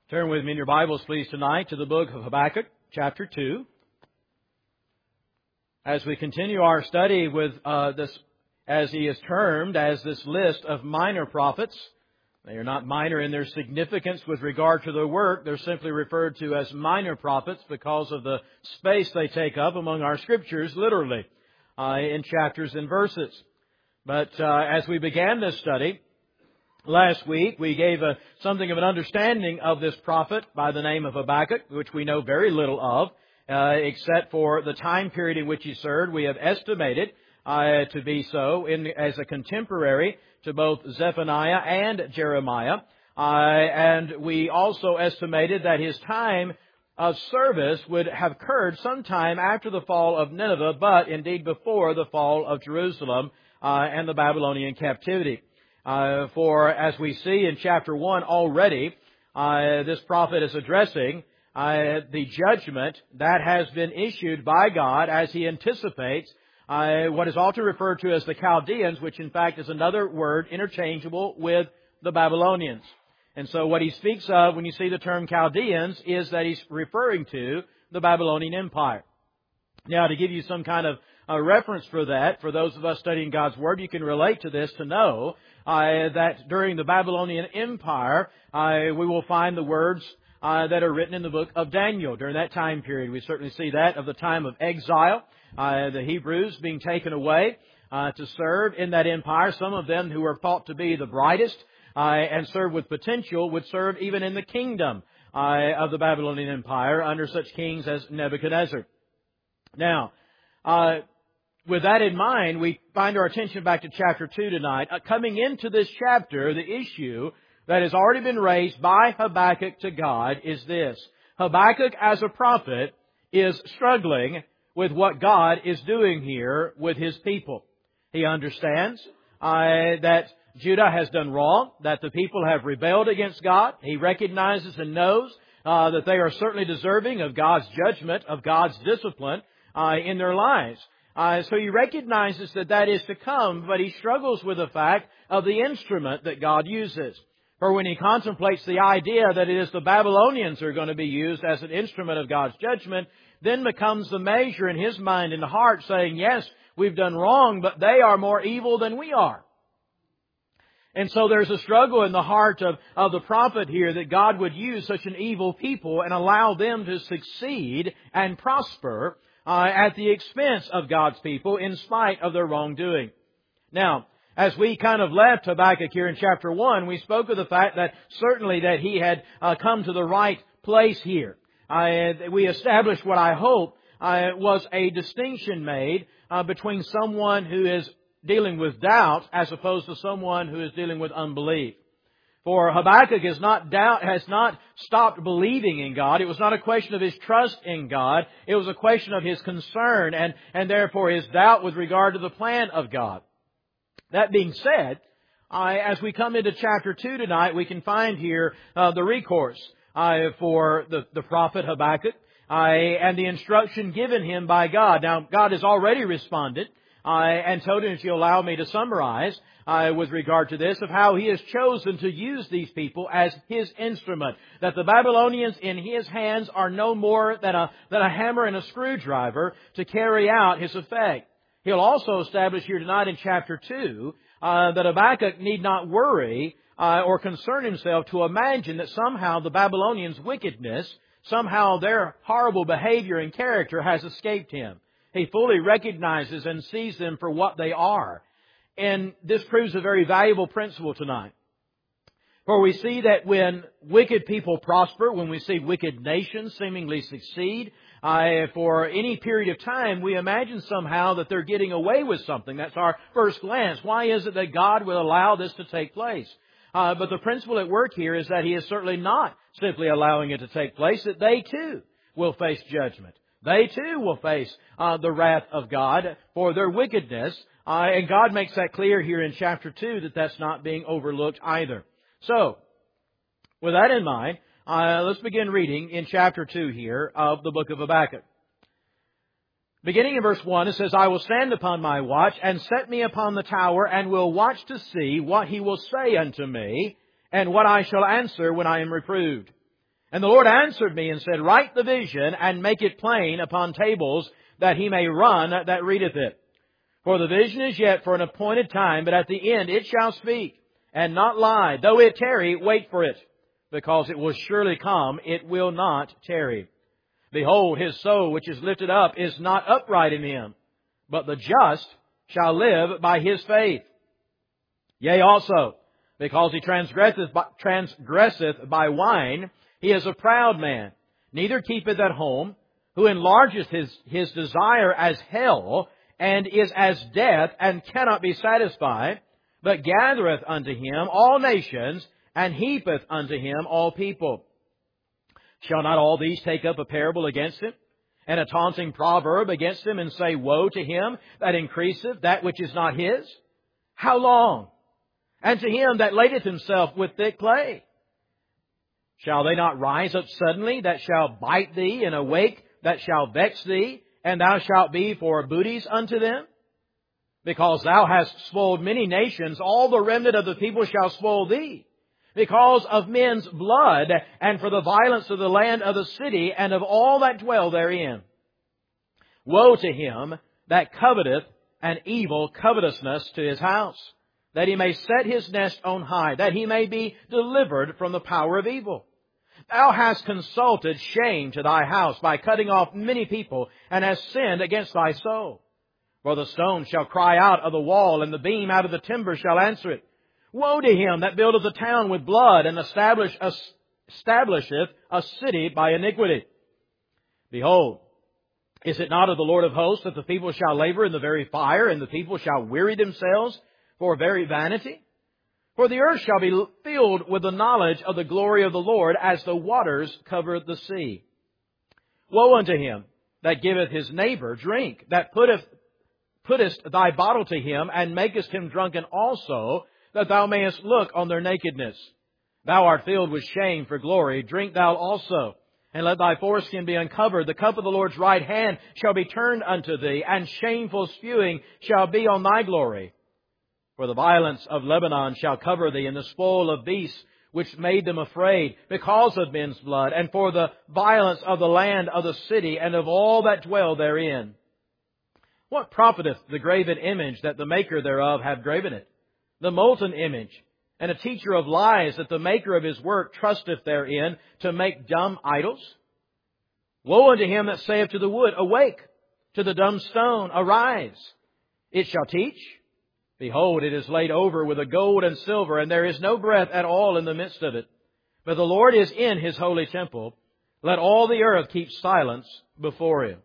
Turn with me in your Bibles, please, tonight to the book of Habakkuk, chapter 2. As we continue our study with this, as he is termed, as this list of minor prophets. They are not minor in their significance with regard to their work. They're simply referred to as minor prophets because of the space they take up among our Scriptures, literally, in chapters and verses. But as we began this study, last week, we gave something of an understanding of this prophet by the name of Habakkuk, which we know very little of, except for the time period in which he served. We have estimated to be so as a contemporary to both Zephaniah and Jeremiah. And we also estimated that his time of service would have occurred sometime after the fall of Nineveh, but indeed before the fall of Jerusalem and the Babylonian captivity. For as we see in chapter 1 already, this prophet is addressing the judgment that has been issued by God as he anticipates what is often referred to as the Chaldeans, which in fact is another word interchangeable with the Babylonians. And so what he speaks of when you see the term Chaldeans is that he's referring to the Babylonian Empire. Now, to give you some kind of a reference for that, for those of us studying God's Word, you can relate to this to know that during the Babylonian Empire, we will find the words that are written in the book of Daniel during that time period. We certainly see that of the time of exile, the Hebrews being taken away to serve in that empire. Some of them who were thought to be the brightest and serve with potential would serve even in the kingdom of the Babylonian Empire under such kings as Nebuchadnezzar. Now, with that in mind, we find our attention back to chapter 2 tonight. Coming into this chapter, the issue that has already been raised by Habakkuk to God is this. Habakkuk, as a prophet, is struggling with what God is doing here with His people. He understands that Judah has done wrong, that the people have rebelled against God. He recognizes and knows that they are certainly deserving of God's judgment, of God's discipline in their lives. So he recognizes that that is to come, but he struggles with the fact of the instrument that God uses. For when he contemplates the idea that it is the Babylonians who are going to be used as an instrument of God's judgment, then becomes the measure in his mind and heart saying, yes, we've done wrong, but they are more evil than we are. And so there's a struggle in the heart of the prophet here that God would use such an evil people and allow them to succeed and prosper at the expense of God's people in spite of their wrongdoing. Now, as we kind of left Habakkuk here in chapter 1, we spoke of the fact that certainly that he had come to the right place here. We established what I hope was a distinction made between someone who is dealing with doubt as opposed to someone who is dealing with unbelief. For Habakkuk has not stopped believing in God. It was not a question of his trust in God. It was a question of his concern and therefore his doubt with regard to the plan of God. That being said, as we come into chapter 2 tonight, we can find here the recourse for the prophet Habakkuk and the instruction given him by God. Now, God has already responded and told him, if you allow me to summarize with regard to this, of how He has chosen to use these people as His instrument. That the Babylonians in His hands are no more than a hammer and a screwdriver to carry out His effect. He'll also establish here tonight in chapter 2 that Habakkuk need not worry or concern himself to imagine that somehow the Babylonians' wickedness, somehow their horrible behavior and character has escaped him. He fully recognizes and sees them for what they are. And this proves a very valuable principle tonight. For we see that when wicked people prosper, when we see wicked nations seemingly succeed, for any period of time, we imagine somehow that they're getting away with something. That's our first glance. Why is it that God will allow this to take place? But the principle at work here is that He is certainly not simply allowing it to take place, that they too will face judgment. They too will face the wrath of God for their wickedness. And God makes that clear here in chapter 2 that that's not being overlooked either. So, with that in mind, let's begin reading in chapter 2 here of the book of Habakkuk. Beginning in verse 1, it says, I will stand upon my watch and set me upon the tower and will watch to see what He will say unto me and what I shall answer when I am reproved. And the Lord answered me and said, Write the vision and make it plain upon tables, that he may run that readeth it. For the vision is yet for an appointed time, but at the end it shall speak, and not lie. Though it tarry, wait for it, because it will surely come, it will not tarry. Behold, his soul which is lifted up is not upright in him, but the just shall live by his faith. Yea, also, because he transgresseth by wine, he is a proud man, neither keepeth at home, who enlargeth his desire as hell, and is as death, and cannot be satisfied, but gathereth unto him all nations, and heapeth unto him all people. Shall not all these take up a parable against him, and a taunting proverb against him, and say, Woe to him that increaseth that which is not his? How long? And to him that ladeth himself with thick clay? Shall they not rise up suddenly, that shall bite thee, and awake, that shall vex thee, and thou shalt be for booties unto them? Because thou hast spoiled many nations, all the remnant of the people shall spoil thee. Because of men's blood, and for the violence of the land of the city, and of all that dwell therein. Woe to him that coveteth an evil covetousness to his house, that he may set his nest on high, that he may be delivered from the power of evil. Thou hast consulted shame to thy house by cutting off many people, and hast sinned against thy soul. For the stone shall cry out of the wall, and the beam out of the timber shall answer it. Woe to him that buildeth a town with blood, and establisheth a city by iniquity. Behold, is it not of the Lord of hosts that the people shall labor in the very fire, and the people shall weary themselves for very vanity? For the earth shall be filled with the knowledge of the glory of the Lord, as the waters cover the sea. Woe unto him that giveth his neighbor drink, that puttest thy bottle to him, and makest him drunken also, that thou mayest look on their nakedness. Thou art filled with shame for glory. Drink thou also, and let thy foreskin be uncovered. The cup of the Lord's right hand shall be turned unto thee, and shameful spewing shall be on thy glory. For the violence of Lebanon shall cover thee, and the spoil of beasts which made them afraid, because of men's blood, and for the violence of the land of the city, and of all that dwell therein. What profiteth the graven image that the maker thereof hath graven it? The molten image, and a teacher of lies, that the maker of his work trusteth therein, to make dumb idols? Woe unto him that saith to the wood, Awake! To the dumb stone, Arise! It shall teach. Behold, it is laid over with a gold and silver, and there is no breath at all in the midst of it. But the Lord is in his holy temple. Let all the earth keep silence before him.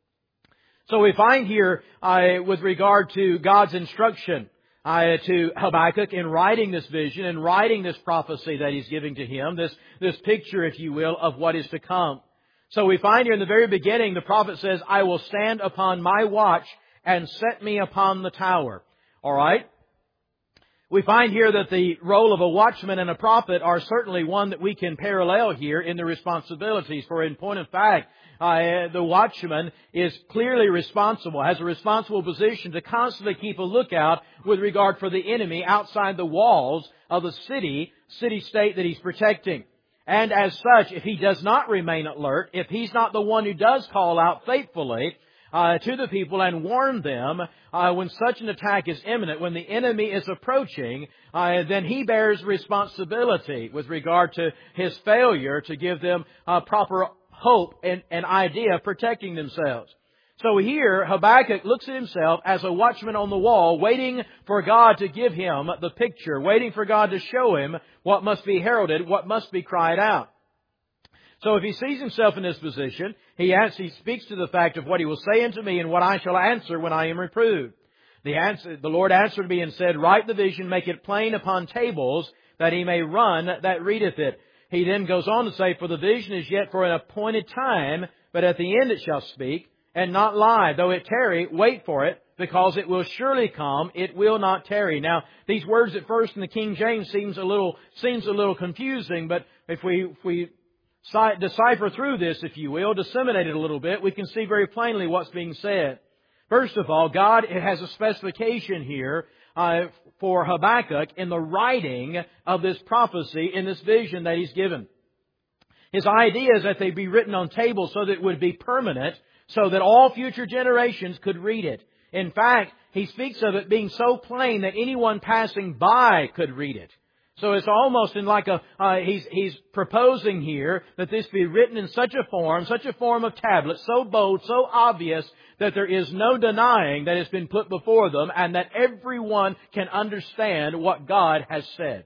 So we find here, with regard to God's instruction to Habakkuk in writing this vision and writing this prophecy that he's giving to him, this picture, if you will, of what is to come. So we find here in the very beginning, the prophet says, I will stand upon my watch and set me upon the tower. All right? We find here that the role of a watchman and a prophet are certainly one that we can parallel here in the responsibilities. For in point of fact, the watchman is clearly responsible, has a responsible position to constantly keep a lookout with regard for the enemy outside the walls of the city-state that he's protecting. And as such, if he does not remain alert, if he's not the one who does call out faithfully to the people and warn them when such an attack is imminent, when the enemy is approaching, then he bears responsibility with regard to his failure to give them proper hope and idea of protecting themselves. So here, Habakkuk looks at himself as a watchman on the wall, waiting for God to give him the picture, waiting for God to show him what must be heralded, what must be cried out. So if he sees himself in this position, he speaks to the fact of what he will say unto me and what I shall answer when I am reproved. The Lord answered me and said, Write the vision, make it plain upon tables, that he may run that readeth it. He then goes on to say, For the vision is yet for an appointed time, but at the end it shall speak, and not lie. Though it tarry, wait for it, because it will surely come, it will not tarry. Now, these words at first in the King James seems a little confusing, but if we decipher through this, if you will, disseminate it a little bit, we can see very plainly what's being said. First of all, God has a specification here for Habakkuk in the writing of this prophecy, in this vision that he's given. His idea is that they be written on tables so that it would be permanent, so that all future generations could read it. In fact, he speaks of it being so plain that anyone passing by could read it. So it's almost in like he's proposing here that this be written in such a form of tablet, so bold, so obvious, that there is no denying that it's been put before them, and that everyone can understand what God has said.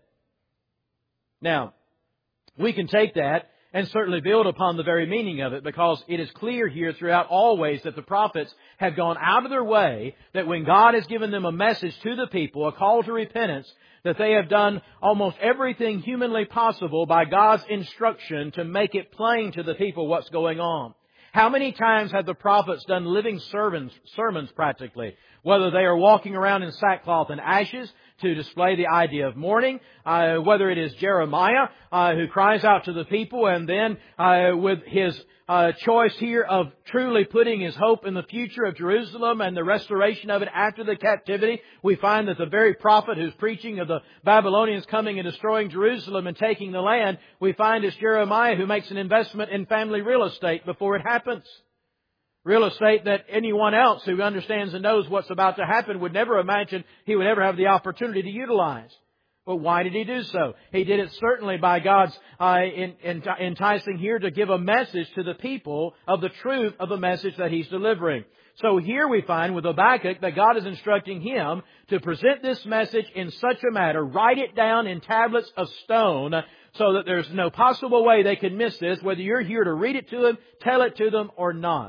Now, we can take that and certainly build upon the very meaning of it, because it is clear here throughout always that the prophets have gone out of their way, that when God has given them a message to the people, a call to repentance, that they have done almost everything humanly possible by God's instruction to make it plain to the people what's going on. How many times have the prophets done living sermons practically? Whether they are walking around in sackcloth and ashes to display the idea of mourning, whether it is Jeremiah who cries out to the people, and then with his choice here of truly putting his hope in the future of Jerusalem and the restoration of it after the captivity, we find that the very prophet who's preaching of the Babylonians coming and destroying Jerusalem and taking the land, we find it's Jeremiah who makes an investment in family real estate before it happens. Real estate that anyone else who understands and knows what's about to happen would never imagine he would ever have the opportunity to utilize. But why did he do so? He did it certainly by God's enticing here to give a message to the people of the truth of the message that He's delivering. So here we find with Habakkuk that God is instructing him to present this message in such a manner, write it down in tablets of stone, so that there's no possible way they can miss this, whether you're here to read it to them, tell it to them, or not.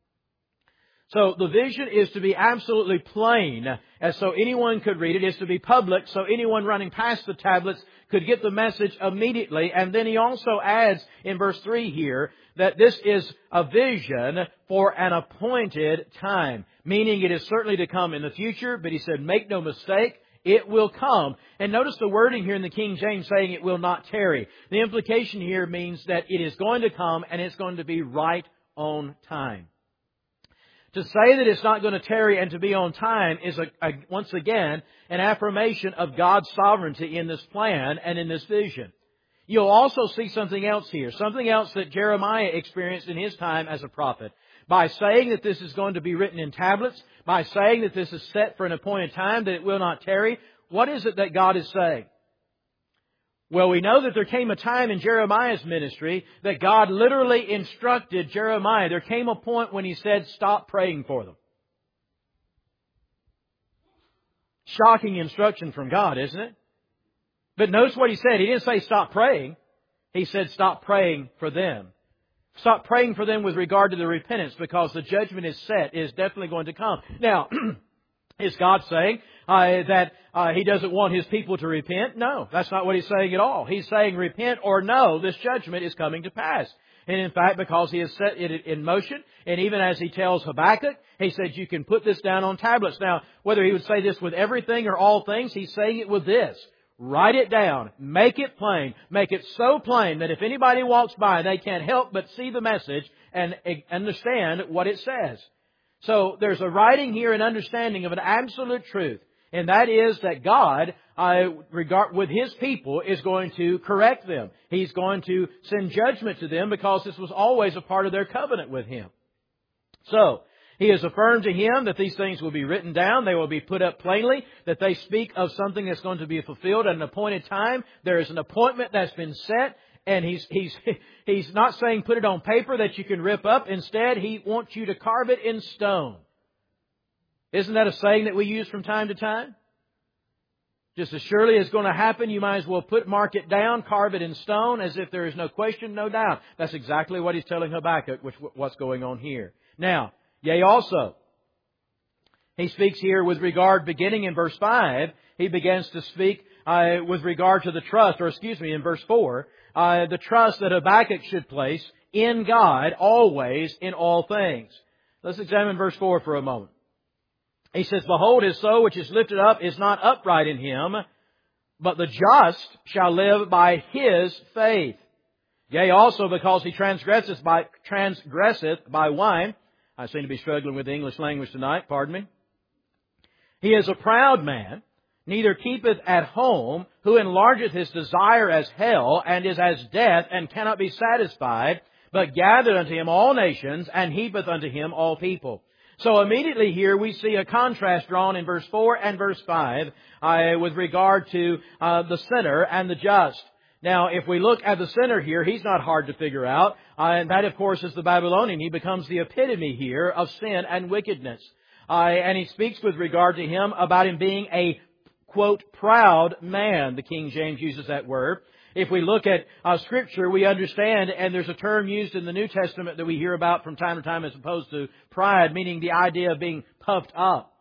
So the vision is to be absolutely plain, as so anyone could read it. It's to be public, so anyone running past the tablets could get the message immediately. And then he also adds in verse 3 here that this is a vision for an appointed time, meaning it is certainly to come in the future. But he said, make no mistake, it will come. And notice the wording here in the King James saying it will not tarry. The implication here means that it is going to come, and it's going to be right on time. To say that it's not going to tarry and to be on time is, once again, an affirmation of God's sovereignty in this plan and in this vision. You'll also see something else here, something else that Jeremiah experienced in his time as a prophet. By saying that this is going to be written in tablets, by saying that this is set for an appointed time, that it will not tarry, what is it that God is saying? Well, we know that there came a time in Jeremiah's ministry that God literally instructed Jeremiah. There came a point when He said, stop praying for them. Shocking instruction from God, isn't it? But notice what He said. He didn't say stop praying. He said stop praying for them. Stop praying for them with regard to the repentance, because the judgment is set. It is definitely going to come. Now, is God saying that He doesn't want His people to repent? No, that's not what He's saying at all. He's saying repent or no, this judgment is coming to pass. And in fact, because He has set it in motion, and even as He tells Habakkuk, He said you can put this down on tablets. Now, whether He would say this with everything or all things, He's saying it with this. Write it down. Make it plain. Make it so plain that if anybody walks by, they can't help but see the message and understand what it says. So there's a writing here and understanding of an absolute truth, and that is that God, with His people, is going to correct them. He's going to send judgment to them because this was always a part of their covenant with Him. So, He has affirmed to him that these things will be written down. They will be put up plainly, that they speak of something that's going to be fulfilled at an appointed time. There is an appointment that's been set. And he's not saying put it on paper that you can rip up. Instead, He wants you to carve it in stone. Isn't that a saying that we use from time to time? Just as surely as going to happen, you might as well mark it down, carve it in stone, as if there is no question, no doubt. That's exactly what He's telling Habakkuk, what's going on here. Now, yea also, He speaks here with regard, beginning in verse 5, He begins to speak with regard to the trust, in verse 4, the trust that Habakkuk should place in God always in all things. Let's examine verse 4 for a moment. He says, behold, his soul which is lifted up is not upright in him, but the just shall live by his faith. Yea, also because he transgresseth by wine. I seem to be struggling with the English language tonight, pardon me. He is a proud man, neither keepeth at home, who enlargeth his desire as hell, and is as death, and cannot be satisfied, but gathereth unto him all nations, and heapeth unto him all people. So immediately here we see a contrast drawn in verse 4 and verse 5 with regard to the sinner and the just. Now, if we look at the sinner here, he's not hard to figure out. And that, of course, is the Babylonian. He becomes the epitome here of sin and wickedness. And he speaks with regard to him about him being a, quote, proud man. The King James uses that word. If we look at Scripture, we understand, and there's a term used in the New Testament that we hear about from time to time as opposed to pride, meaning the idea of being puffed up.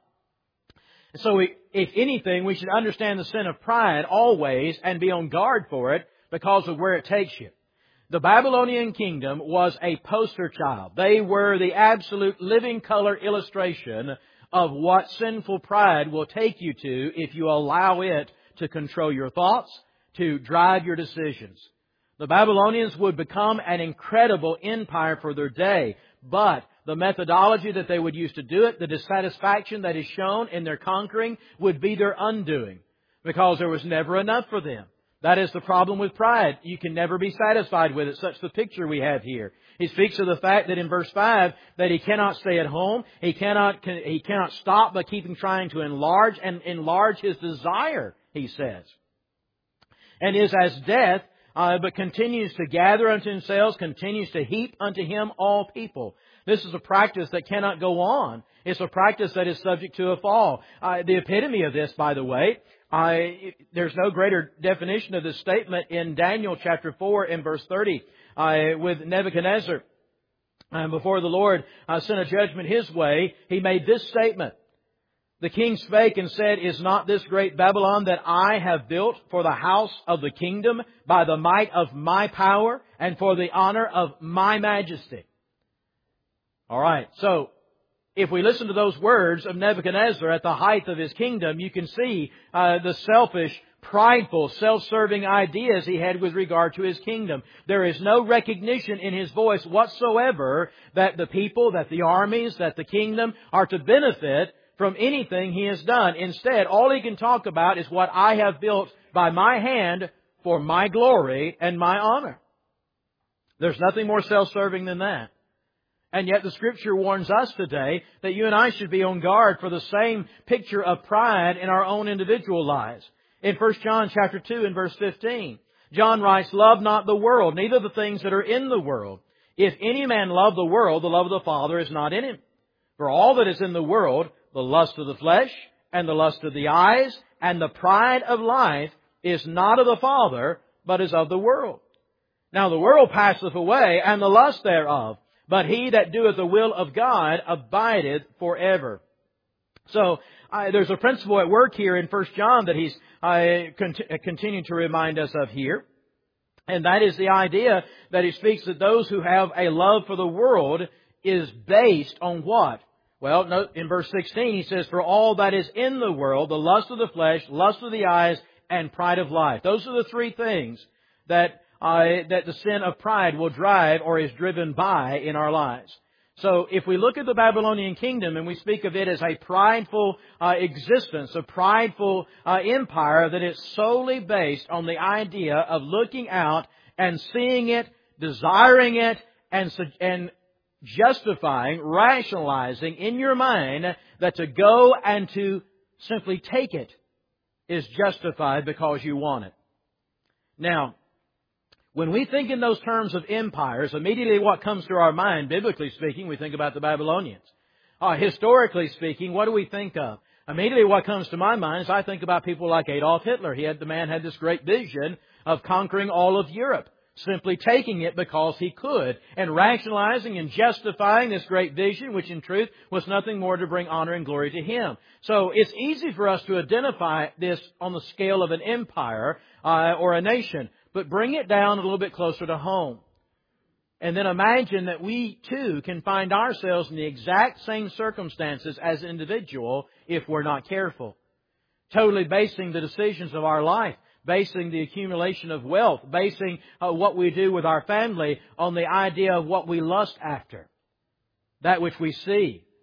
So if anything, we should understand the sin of pride always and be on guard for it because of where it takes you. The Babylonian kingdom was a poster child. They were the absolute living color illustration of what sinful pride will take you to if you allow it to control your thoughts, to drive your decisions. The Babylonians would become an incredible empire for their day, but the methodology that they would use to do it, the dissatisfaction that is shown in their conquering, would be their undoing, because there was never enough for them. That is the problem with pride. You can never be satisfied with it. Such the picture we have here. He speaks of the fact that in verse 5 that he cannot stay at home. He cannot stop but keeping trying to enlarge his desire, he says. And is as death, but continues to gather unto himself, continues to heap unto him all people. This is a practice that cannot go on. It's a practice that is subject to a fall. The epitome of this, by the way, there's no greater definition of this statement in Daniel chapter 4 and verse 30 with Nebuchadnezzar. Before the Lord sent a judgment his way, he made this statement. The king spake and said, Is not this great Babylon that I have built for the house of the kingdom by the might of my power and for the honor of my majesty? All right, so if we listen to those words of Nebuchadnezzar at the height of his kingdom, you can see the selfish, prideful, self-serving ideas he had with regard to his kingdom. There is no recognition in his voice whatsoever that the people, that the armies, that the kingdom are to benefit from anything he has done. Instead, all he can talk about is what I have built by my hand for my glory and my honor. There's nothing more self-serving than that. And yet the Scripture warns us today that you and I should be on guard for the same picture of pride in our own individual lives. In 1 John chapter 2 and verse 15, John writes, Love not the world, neither the things that are in the world. If any man love the world, the love of the Father is not in him. For all that is in the world, the lust of the flesh, and the lust of the eyes, and the pride of life, is not of the Father, but is of the world. Now the world passeth away, and the lust thereof. But he that doeth the will of God abideth forever. So there's a principle at work here in 1 John that he's continuing to remind us of here. And that is the idea that he speaks that those who have a love for the world is based on what? Well, note in verse 16 he says, For all that is in the world, the lust of the flesh, lust of the eyes, and pride of life. Those are the three things that the sin of pride will drive or is driven by in our lives. So if we look at the Babylonian kingdom and we speak of it as a prideful existence, a prideful empire that is solely based on the idea of looking out and seeing it, desiring it, and justifying, rationalizing in your mind that to go and to simply take it is justified because you want it. Now, when we think in those terms of empires, immediately what comes to our mind, biblically speaking, we think about the Babylonians. Historically speaking, what do we think of? Immediately what comes to my mind is I think about people like Adolf Hitler. The man had this great vision of conquering all of Europe, simply taking it because he could, and rationalizing and justifying this great vision, which in truth was nothing more to bring honor and glory to him. So it's easy for us to identify this on the scale of an empire or a nation. But bring it down a little bit closer to home. And then imagine that we too can find ourselves in the exact same circumstances as an individual if we're not careful. Totally basing the decisions of our life, basing the accumulation of wealth, basing what we do with our family on the idea of what we lust after. That which we see,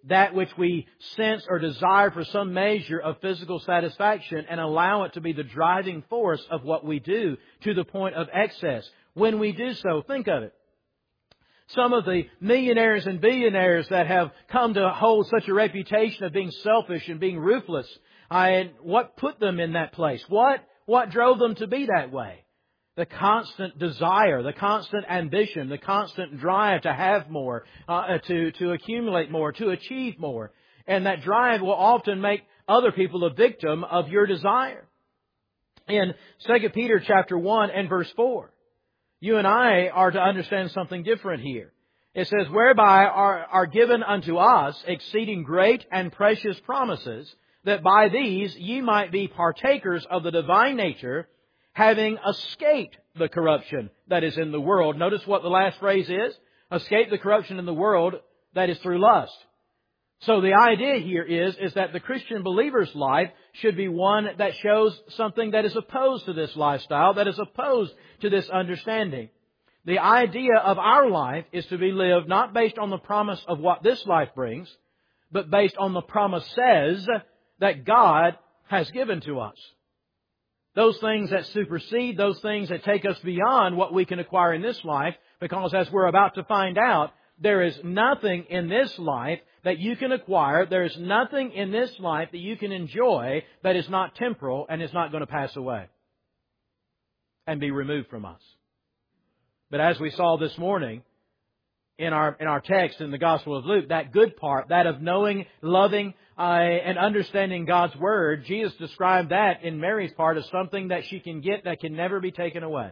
that which we sense or desire for some measure of physical satisfaction and allow it to be the driving force of what we do to the point of excess. When we do so, think of it. Some of the millionaires and billionaires that have come to hold such a reputation of being selfish and being ruthless, what put them in that place? What drove them to be that way? The constant desire, the constant ambition, the constant drive to have more, to accumulate more, to achieve more. And that drive will often make other people a victim of your desire. In 2 Peter chapter 1 and verse 4, you and I are to understand something different here. It says, whereby are given unto us exceeding great and precious promises, that by these ye might be partakers of the divine nature, having escaped the corruption that is in the world. Notice what the last phrase is. Escape the corruption in the world that is through lust. So the idea here is that the Christian believer's life should be one that shows something that is opposed to this lifestyle, that is opposed to this understanding. The idea of our life is to be lived not based on the promise of what this life brings, but based on the promises that God has given to us. Those things that supersede, those things that take us beyond what we can acquire in this life, because as we're about to find out, there is nothing in this life that you can acquire, there is nothing in this life that you can enjoy that is not temporal and is not going to pass away and be removed from us. But as we saw this morning in our text in the Gospel of Luke, that good part, that of knowing, loving, and understanding God's Word, Jesus described that in Mary's part as something that she can get that can never be taken away.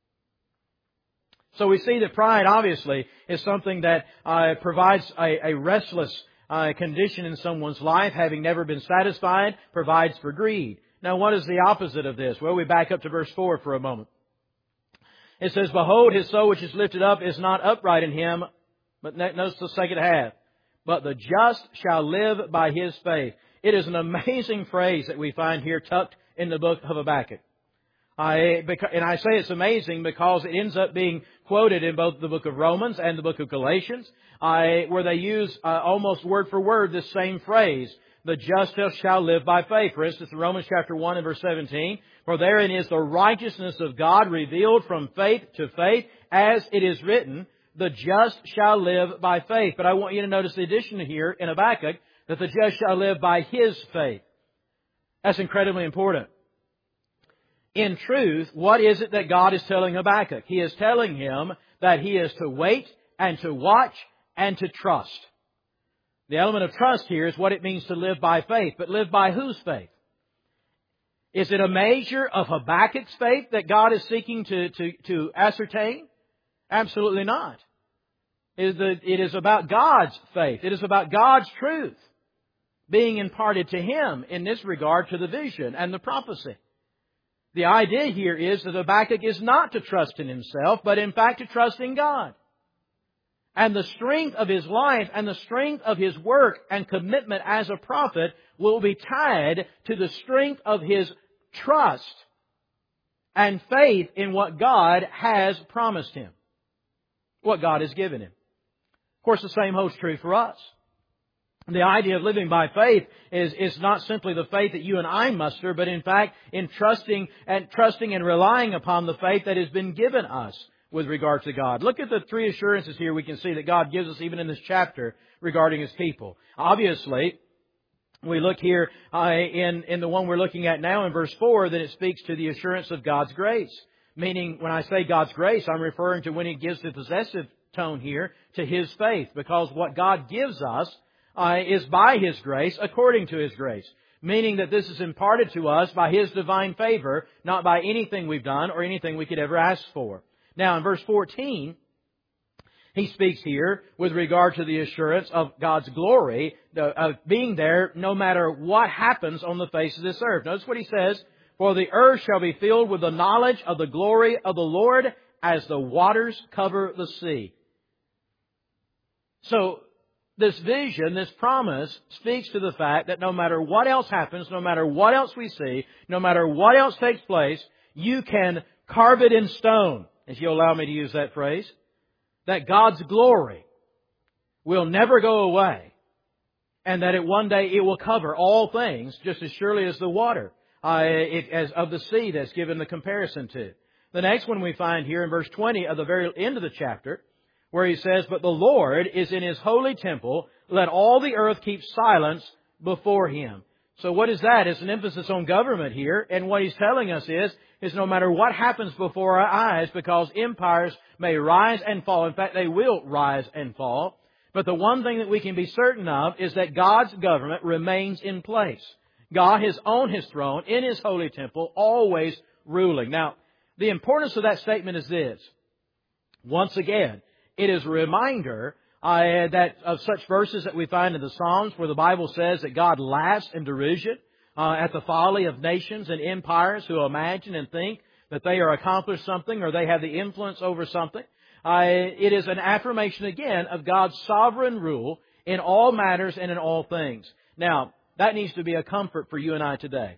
So we see that pride, obviously, is something that provides a restless condition in someone's life, having never been satisfied, provides for greed. Now, what is the opposite of this? Well, we back up to verse 4 for a moment. It says, behold, his soul which is lifted up is not upright in him. But notice the second half. But the just shall live by his faith. It is an amazing phrase that we find here tucked in the book of Habakkuk. And I say it's amazing because it ends up being quoted in both the book of Romans and the book of Galatians, where they use almost word for word this same phrase. The just shall live by faith. For instance, in Romans chapter 1 and verse 17, for therein is the righteousness of God revealed from faith to faith, as it is written, the just shall live by faith. But I want you to notice the addition here in Habakkuk, that the just shall live by his faith. That's incredibly important. In truth, what is it that God is telling Habakkuk? He is telling him that he is to wait and to watch and to trust. The element of trust here is what it means to live by faith. But live by whose faith? Is it a measure of Habakkuk's faith that God is seeking to ascertain? Absolutely not. It is about God's faith. It is about God's truth being imparted to him in this regard to the vision and the prophecy. The idea here is that Habakkuk is not to trust in himself, but in fact to trust in God. And the strength of his life and the strength of his work and commitment as a prophet will be tied to the strength of his trust and faith in what God has promised him, what God has given him. Of course, the same holds true for us. The idea of living by faith is not simply the faith that you and I muster, but in fact in trusting and relying upon the faith that has been given us with regard to God. Look at the three assurances here we can see that God gives us even in this chapter regarding His people. Obviously, we look here in the one we're looking at now in verse 4 that it speaks to the assurance of God's grace. Meaning, when I say God's grace, I'm referring to when He gives the possessive tone here to His faith. Because what God gives us is by His grace, according to His grace. Meaning that this is imparted to us by His divine favor, not by anything we've done or anything we could ever ask for. Now, in verse 14, he speaks here with regard to the assurance of God's glory, of being there no matter what happens on the face of this earth. Notice what he says, for the earth shall be filled with the knowledge of the glory of the Lord as the waters cover the sea. So, this vision, this promise, speaks to the fact that no matter what else happens, no matter what else we see, no matter what else takes place, you can carve it in stone, if you'll allow me to use that phrase, that God's glory will never go away and that one day it will cover all things just as surely as the water as of the sea that's given the comparison to. The next one we find here in verse 20 of the very end of the chapter, where He says, "But the Lord is in His holy temple. Let all the earth keep silence before Him." So what is that? It's an emphasis on government here. And what He's telling us is no matter what happens before our eyes, because empires may rise and fall. In fact, they will rise and fall. But the one thing that we can be certain of is that God's government remains in place. God is on His throne, in His holy temple, always ruling. Now, the importance of that statement is this. Once again, it is a reminder that of such verses that we find in the Psalms where the Bible says that God laughs in derision at the folly of nations and empires who imagine and think that they are accomplished something or they have the influence over something. It is an affirmation again of God's sovereign rule in all matters and in all things. Now, that needs to be a comfort for you and I today.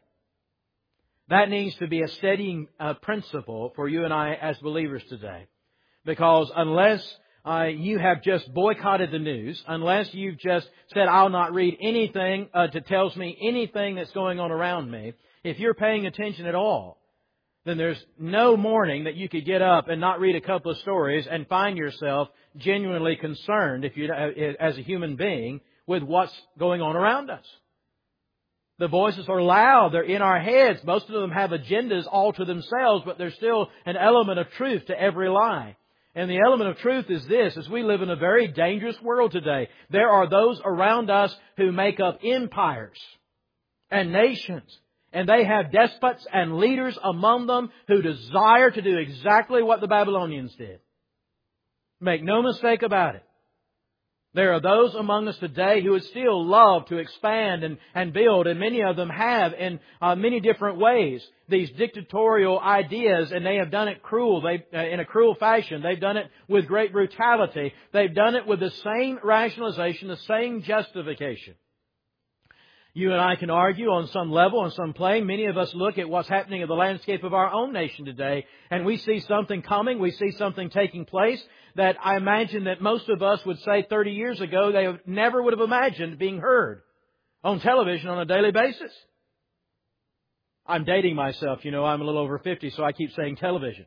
That needs to be a steadying principle for you and I as believers today. Because unless you have just boycotted the news, unless you've just said, "I'll not read anything that tells me anything that's going on around me," if you're paying attention at all, then there's no morning that you could get up and not read a couple of stories and find yourself genuinely concerned, as a human being, with what's going on around us. The voices are loud. They're in our heads. Most of them have agendas all to themselves, but there's still an element of truth to every lie. And the element of truth is this, as we live in a very dangerous world today, there are those around us who make up empires and nations. And they have despots and leaders among them who desire to do exactly what the Babylonians did. Make no mistake about it. There are those among us today who would still love to expand and build, and many of them have in many different ways, these dictatorial ideas, and they have done it in a cruel fashion. They've done it with great brutality. They've done it with the same rationalization, the same justification. You and I can argue on some level, on some plane. Many of us look at what's happening in the landscape of our own nation today, and we see something coming, we see something taking place that I imagine that most of us would say 30 years ago they never would have imagined being heard on television on a daily basis. I'm dating myself, I'm a little over 50, so I keep saying television.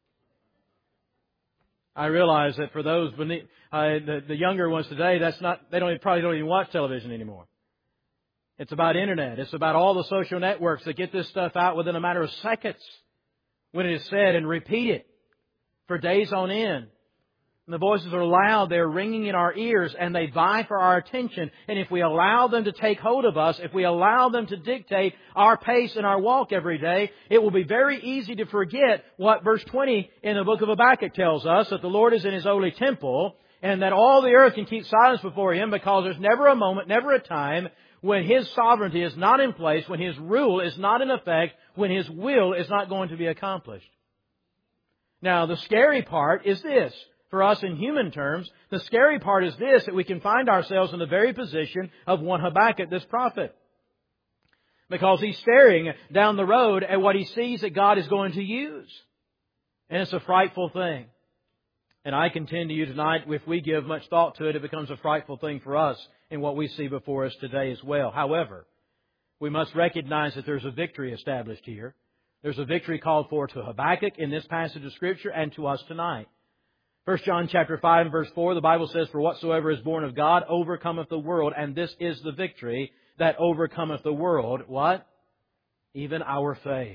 I realize that for those beneath, the younger ones today, they probably don't even watch television anymore. It's about internet. It's about all the social networks that get this stuff out within a matter of seconds when it is said and repeated for days on end. And the voices are loud. They're ringing in our ears and they vie for our attention. And if we allow them to take hold of us, if we allow them to dictate our pace and our walk every day, it will be very easy to forget what verse 20 in the book of Habakkuk tells us, that the Lord is in His holy temple and that all the earth can keep silence before Him, because there's never a moment, never a time when His sovereignty is not in place, when His rule is not in effect, when His will is not going to be accomplished. Now, the scary part is this. For us in human terms, the scary part is this, that we can find ourselves in the very position of one Habakkuk, this prophet. Because he's staring down the road at what he sees that God is going to use. And it's a frightful thing. And I contend to you tonight, if we give much thought to it, it becomes a frightful thing for us in what we see before us today as well. However, we must recognize that there's a victory established here. There's a victory called for to Habakkuk in this passage of Scripture and to us tonight. 1 John chapter 5 and verse 4, the Bible says, "For whatsoever is born of God overcometh the world, and this is the victory that overcometh the world." What? Even our faith.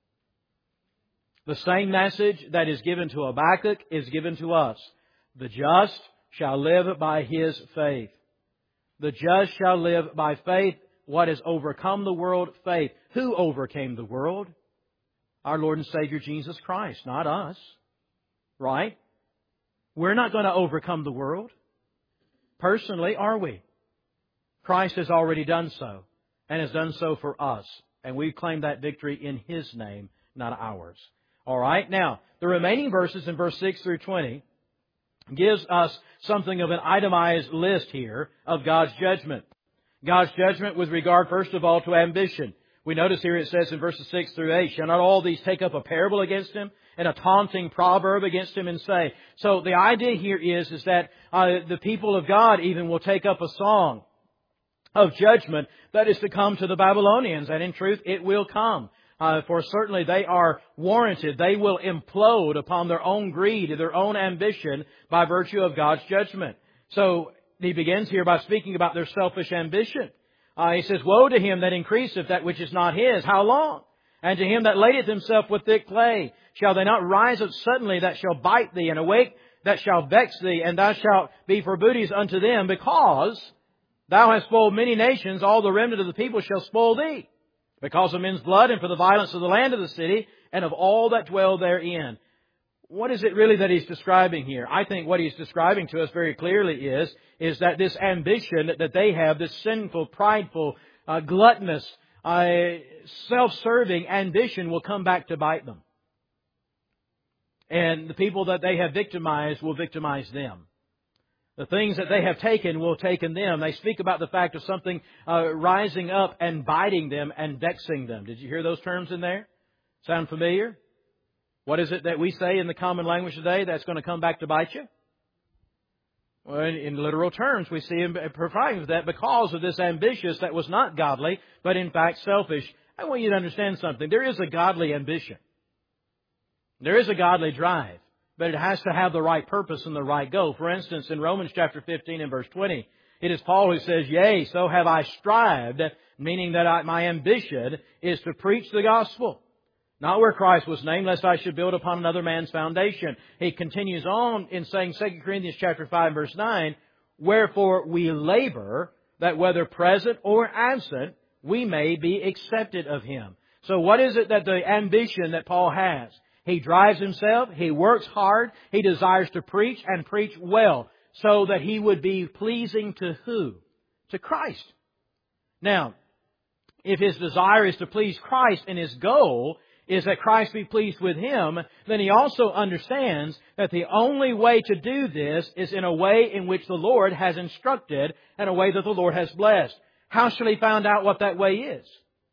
The same message that is given to Habakkuk is given to us. The just shall live by his faith. The just shall live by faith. What has overcome the world? Faith. Who overcame the world? Our Lord and Savior Jesus Christ, not us. Right? We're not going to overcome the world. Personally, are we? Christ has already done so, and has done so for us. And we claim that victory in His name, not ours. All right? Now, the remaining verses in verse 6 through 20 gives us something of an itemized list here of God's judgment. God's judgment with regard, first of all, to ambition. We notice here it says in verses 6 through 8, "Shall not all these take up a parable against him, and a taunting proverb against him, and say..." So the idea here is that the people of God even will take up a song of judgment that is to come to the Babylonians. And in truth, it will come. For certainly they are warranted. They will implode upon their own greed and their own ambition by virtue of God's judgment. So he begins here by speaking about their selfish ambition. He says, "Woe to him that increaseth that which is not his. How long? And to him that ladeth himself with thick clay. Shall they not rise up suddenly that shall bite thee, and awake that shall vex thee, and thou shalt be for booties unto them, because thou hast spoiled many nations, all the remnant of the people shall spoil thee, because of men's blood, and for the violence of the land of the city, and of all that dwell therein." What is it really that he's describing here? I think what he's describing to us very clearly is that this ambition that they have, this sinful, prideful, gluttonous, self-serving ambition will come back to bite them. And the people that they have victimized will victimize them. The things that they have taken will take them. They speak about the fact of something rising up and biting them and vexing them. Did you hear those terms in there? Sound familiar? What is it that we say in the common language today that's going to come back to bite you? Well, in literal terms, we see him providing for that because of this ambitious that was not godly, but in fact selfish. I want you to understand something. There is a godly ambition. There is a godly drive, but it has to have the right purpose and the right goal. For instance, in Romans chapter 15 and verse 20, it is Paul who says, "Yea, so have I strived," meaning that my ambition is to preach the gospel. Not where Christ was named, lest I should build upon another man's foundation. He continues on in saying, 2 Corinthians chapter 5, verse 9, "Wherefore we labor, that whether present or absent, we may be accepted of Him." So what is it that the ambition that Paul has? He drives himself, he works hard, he desires to preach and preach well, so that he would be pleasing to who? To Christ. Now, if his desire is to please Christ and his goal is that Christ be pleased with him, then he also understands that the only way to do this is in a way in which the Lord has instructed and a way that the Lord has blessed. How shall he find out what that way is?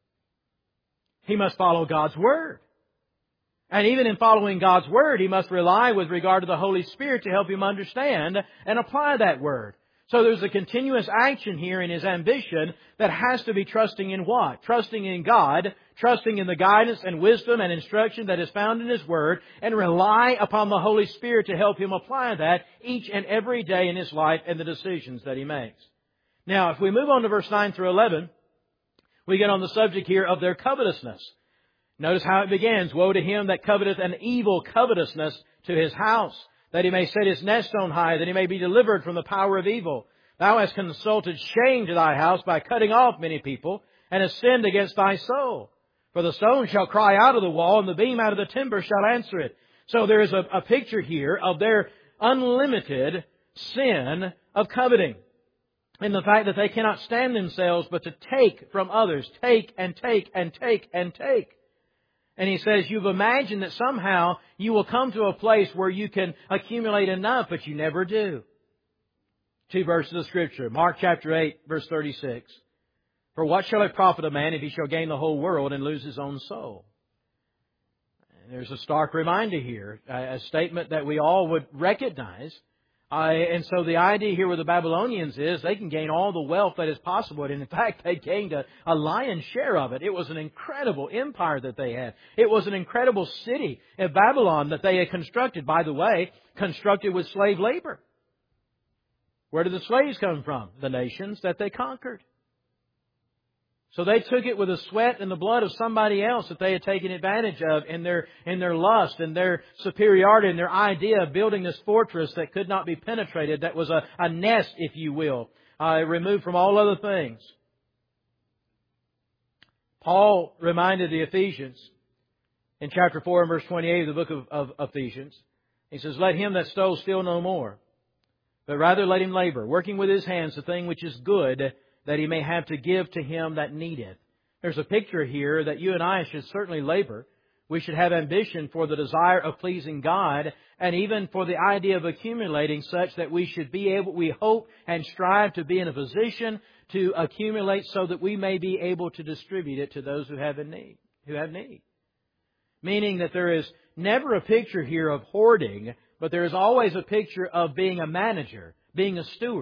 He must follow God's Word. And even in following God's Word, he must rely with regard to the Holy Spirit to help him understand and apply that Word. So there's a continuous action here in his ambition that has to be trusting in what? Trusting in God, trusting in the guidance and wisdom and instruction that is found in His Word, and rely upon the Holy Spirit to help him apply that each and every day in his life and the decisions that he makes. Now, if we move on to verse 9 through 11, we get on the subject here of their covetousness. Notice how it begins. "Woe to him that coveteth an evil covetousness to his house, that he may set his nest on high, that he may be delivered from the power of evil. Thou hast consulted shame to thy house by cutting off many people, and hast sinned against thy soul. For the stone shall cry out of the wall, and the beam out of the timber shall answer it." So there is a picture here of their unlimited sin of coveting, and the fact that they cannot stand themselves but to take from others, take and take and take and take. And he says, you've imagined that somehow you will come to a place where you can accumulate enough, but you never do. 2 verses of Scripture. Mark chapter 8, verse 36. "For what shall it profit a man if he shall gain the whole world and lose his own soul?" And there's a stark reminder here, a statement that we all would recognize. And so the idea here with the Babylonians is they can gain all the wealth that is possible. And in fact, they gained a lion's share of it. It was an incredible empire that they had. It was an incredible city of Babylon that they had constructed, by the way, constructed with slave labor. Where did the slaves come from? The nations that they conquered. So they took it with the sweat and the blood of somebody else that they had taken advantage of in their lust and their superiority and their idea of building this fortress that could not be penetrated, that was a nest, if you will, removed from all other things. Paul reminded the Ephesians in chapter 4 and verse 28 of the book of Ephesians. He says, "Let him that stole steal no more, but rather let him labor, working with his hands the thing which is good, that he may have to give to him that needeth." There's a picture here that you and I should certainly labor. We should have ambition for the desire of pleasing God, and even for the idea of accumulating, such that we should be able, we hope and strive to be in a position to accumulate so that we may be able to distribute it to those who have need. Meaning that there is never a picture here of hoarding, but there is always a picture of being a manager, being a steward,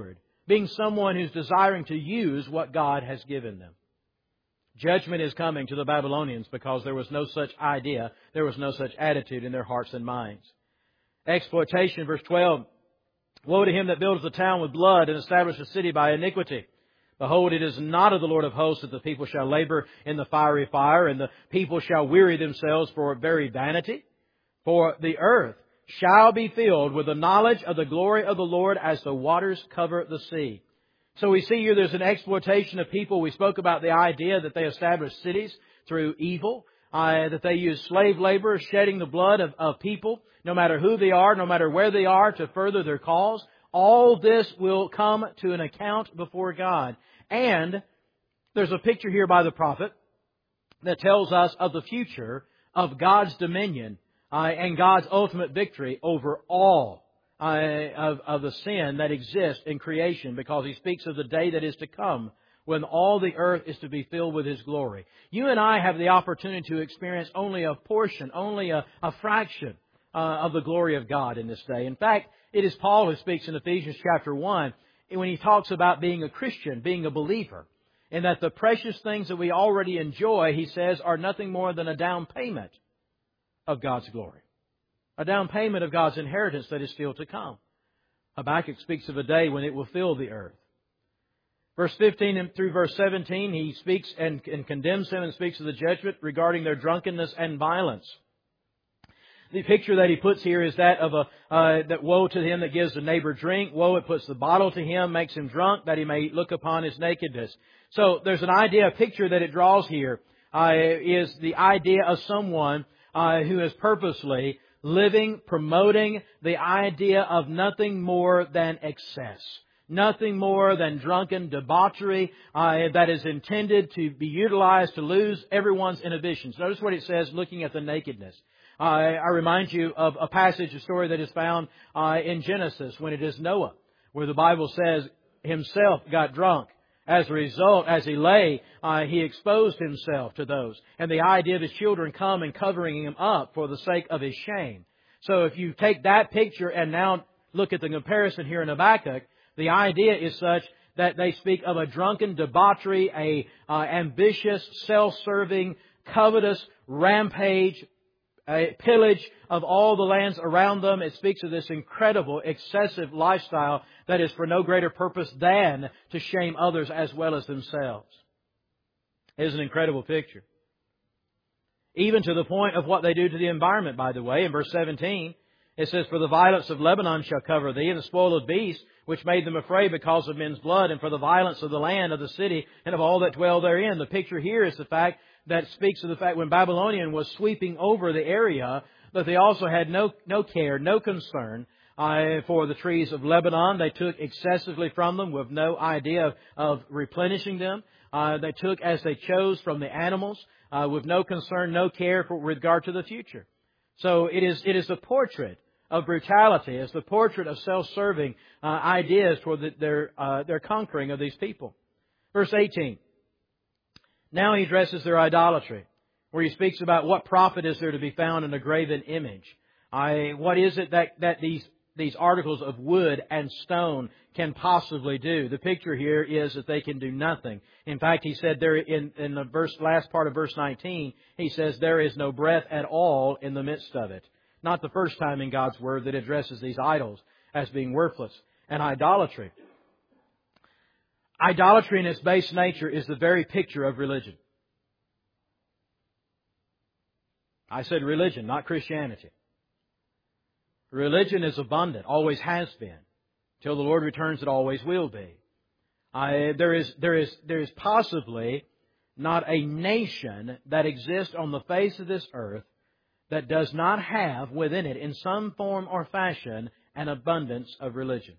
being someone who's desiring to use what God has given them. Judgment is coming to the Babylonians because there was no such idea, there was no such attitude in their hearts and minds. Exploitation, verse 12. Woe to him that buildeth a town with blood and establisheth a city by iniquity. Behold, it is not of the Lord of hosts that the people shall labor in the fiery fire, and the people shall weary themselves for very vanity. For the earth shall be filled with the knowledge of the glory of the Lord as the waters cover the sea. So we see here there's an exploitation of people. We spoke about the idea that they established cities through evil, that they use slave labor, shedding the blood of people, no matter who they are, no matter where they are, to further their cause. All this will come to an account before God. And there's a picture here by the prophet that tells us of the future of God's dominion and God's ultimate victory over all of the sin that exists in creation, because He speaks of the day that is to come when all the earth is to be filled with His glory. You and I have the opportunity to experience only a portion, only a fraction of the glory of God in this day. In fact, it is Paul who speaks in Ephesians chapter 1 when he talks about being a Christian, being a believer, and that the precious things that we already enjoy, he says, are nothing more than a down payment of God's glory. A down payment of God's inheritance that is still to come. Habakkuk speaks of a day when it will fill the earth. Verse 15 and through verse 17, he speaks and condemns them and speaks of the judgment regarding their drunkenness and violence. The picture that he puts here is that of that woe to him that gives the neighbor drink. Woe, it puts the bottle to him, makes him drunk, that he may look upon his nakedness. So there's an idea, a picture that it draws here, is the idea of someone who is purposely living, promoting the idea of nothing more than excess. Nothing more than drunken debauchery that is intended to be utilized to lose everyone's inhibitions. Notice what it says looking at the nakedness. I remind you of a passage, a story that is found in Genesis when it is Noah, where the Bible says himself got drunk. As a result, as he lay, he exposed himself to those. And the idea of his children come and covering him up for the sake of his shame. So if you take that picture and now look at the comparison here in Habakkuk, the idea is such that they speak of a drunken debauchery, a ambitious, self-serving, covetous rampage, a pillage of all the lands around them. It speaks of this incredible, excessive lifestyle that is for no greater purpose than to shame others as well as themselves. It is an incredible picture. Even to the point of what they do to the environment, by the way. In verse 17, it says, For the violence of Lebanon shall cover thee, and the spoil of beasts, which made them afraid because of men's blood, and for the violence of the land, of the city, and of all that dwell therein. The picture here is the fact that speaks of the fact when Babylonian was sweeping over the area, that they also had no care, no concern for the trees of Lebanon. They took excessively from them with no idea of replenishing them. They took as they chose from the animals with no concern, no care for regard to the future. So it is a portrait of brutality. It's the portrait of self-serving ideas toward their conquering of these people. Verse 18. Now he addresses their idolatry, where he speaks about what profit is there to be found in a graven image. What is it that these articles of wood and stone can possibly do? The picture here is that they can do nothing. In fact, he said there in the last part of verse 19, he says there is no breath at all in the midst of it. Not the first time in God's Word that addresses these idols as being worthless. And idolatry. Idolatry in its base nature is the very picture of religion. I said religion, not Christianity. Religion is abundant, always has been. Till the Lord returns, it always will be. There is possibly not a nation that exists on the face of this earth that does not have within it, in some form or fashion, an abundance of religion.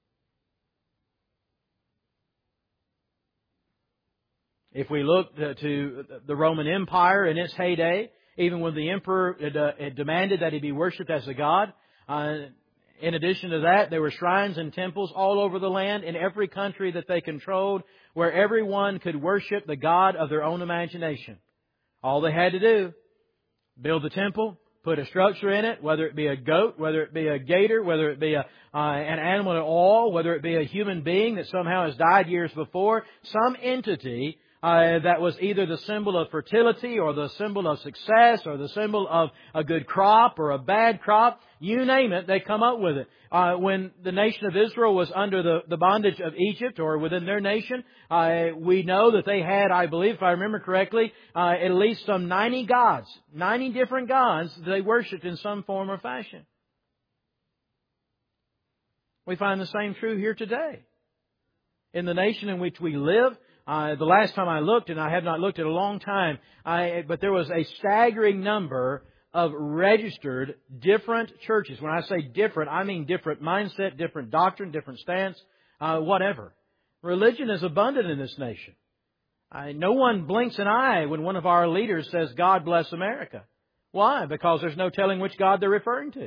If we look to the Roman Empire in its heyday, even when the emperor had demanded that he be worshipped as a god, in addition to that, there were shrines and temples all over the land, in every country that they controlled, where everyone could worship the god of their own imagination. All they had to do, build the temple, put a structure in it, whether it be a goat, whether it be a gator, whether it be an animal at all, whether it be a human being that somehow has died years before, some entity that was either the symbol of fertility or the symbol of success or the symbol of a good crop or a bad crop. You name it, they come up with it. When the nation of Israel was under the bondage of Egypt or within their nation, we know that they had, I believe, if I remember correctly, at least some 90 gods, 90 different gods that they worshipped in some form or fashion. We find the same true here today. In the nation in which we live, the last time I looked, and I have not looked in a long time, but there was a staggering number of registered different churches. When I say different, I mean different mindset, different doctrine, different stance, whatever. Religion is abundant in this nation. No one blinks an eye when one of our leaders says, "God bless America." Why? Because there's no telling which God they're referring to.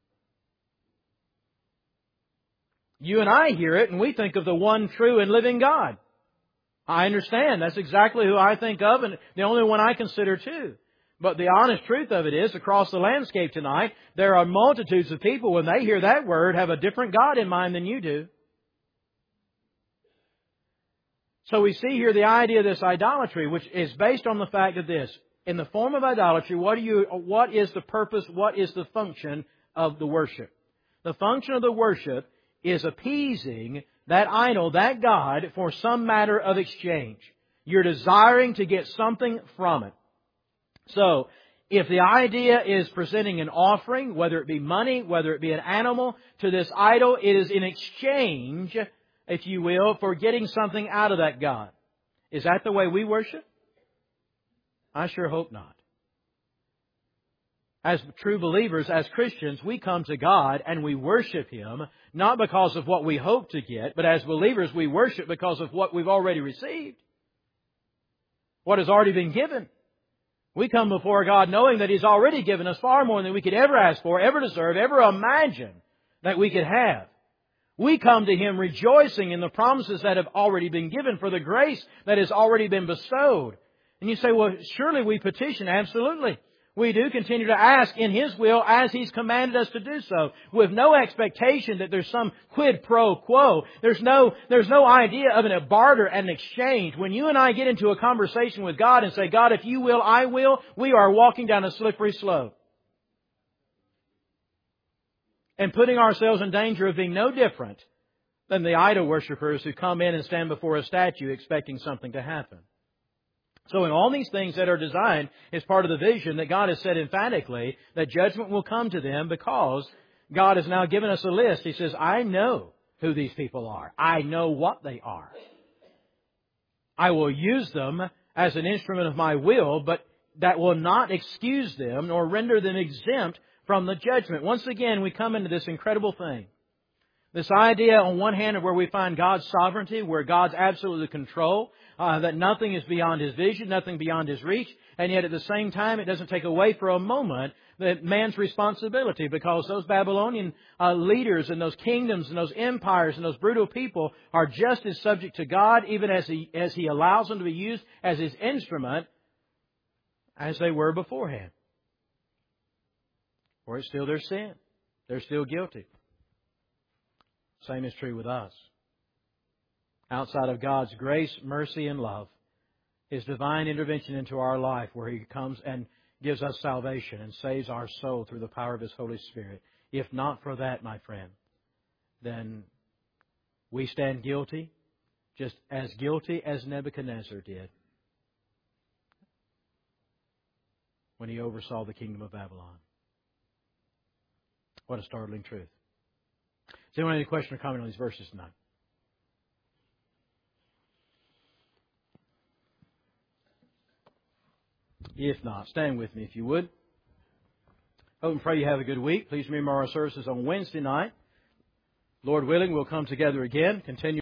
You and I hear it and we think of the one true and living God. I understand. That's exactly who I think of and the only one I consider too. But the honest truth of it is, across the landscape tonight, there are multitudes of people, when they hear that word, have a different God in mind than you do. So we see here the idea of this idolatry, which is based on the fact of this. In the form of idolatry, what is the purpose, what is the function of the worship? The function of the worship is appeasing that idol, that God, for some matter of exchange. You're desiring to get something from it. So, if the idea is presenting an offering, whether it be money, whether it be an animal, to this idol, it is in exchange, if you will, for getting something out of that God. Is that the way we worship? I sure hope not. As true believers, as Christians, we come to God and we worship Him, not because of what we hope to get, but as believers we worship because of what we've already received. What has already been given. We come before God knowing that He's already given us far more than we could ever ask for, ever deserve, ever imagine that we could have. We come to Him rejoicing in the promises that have already been given, for the grace that has already been bestowed. And you say, well, surely we petition. Absolutely. We do continue to ask in His will as He's commanded us to do so, with no expectation that there's some quid pro quo. There's no idea of a barter and an exchange. When you and I get into a conversation with God and say, "God, if you will, I will," we are walking down a slippery slope. And putting ourselves in danger of being no different than the idol worshippers who come in and stand before a statue expecting something to happen. So in all these things that are designed as part of the vision that God has said emphatically that judgment will come to them, because God has now given us a list. He says, I know who these people are. I know what they are. I will use them as an instrument of my will, but that will not excuse them nor render them exempt from the judgment. Once again, we come into this incredible thing. This idea on one hand of where we find God's sovereignty, where God's absolute control, that nothing is beyond His vision, nothing beyond His reach, and yet at the same time it doesn't take away for a moment that man's responsibility, because those Babylonian leaders and those kingdoms and those empires and those brutal people are just as subject to God, even as He allows them to be used as His instrument, as they were beforehand. For it's still their sin. They're still guilty. Same is true with us. Outside of God's grace, mercy, and love, His divine intervention into our life, where He comes and gives us salvation and saves our soul through the power of His Holy Spirit. If not for that, my friend, then we stand guilty, just as guilty as Nebuchadnezzar did when he oversaw the kingdom of Babylon. What a startling truth. Does anyone have any question or comment on these verses tonight? If not, stand with me if you would. Hope and pray you have a good week. Please remember our services on Wednesday night. Lord willing, we'll come together again, continue